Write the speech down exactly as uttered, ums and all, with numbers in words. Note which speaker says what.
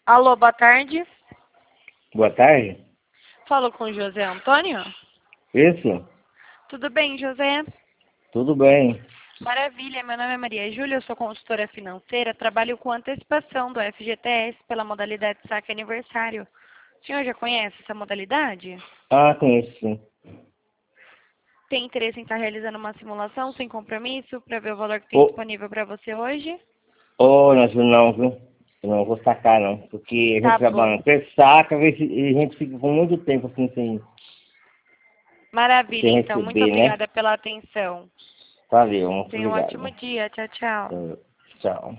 Speaker 1: Alô, boa tarde.
Speaker 2: Boa tarde.
Speaker 1: Falo com o José Antônio?
Speaker 2: Isso?
Speaker 1: Tudo bem, José?
Speaker 2: Tudo bem.
Speaker 1: Maravilha, meu nome é Maria Júlia, eu sou consultora financeira, trabalho com antecipação do F G T S pela modalidade saque aniversário. O senhor já conhece essa modalidade?
Speaker 2: Ah, conheço sim.
Speaker 1: Tem interesse em estar realizando uma simulação sem compromisso para ver o valor que tem
Speaker 2: Ô,
Speaker 1: disponível para você hoje?
Speaker 2: ô, Nátio, não, viu? Eu não vou sacar, não. Porque a gente
Speaker 1: Tá
Speaker 2: trabalha
Speaker 1: bom.
Speaker 2: no preço, saca, vê se- e a gente fica com muito tempo assim sem,
Speaker 1: Maravilha,
Speaker 2: sem
Speaker 1: então. Muito
Speaker 2: receber, né?
Speaker 1: obrigada pela atenção.
Speaker 2: Valeu, muito
Speaker 1: Tenha um
Speaker 2: obrigado.
Speaker 1: ótimo dia. Tchau, tchau.
Speaker 2: Eh, Tchau.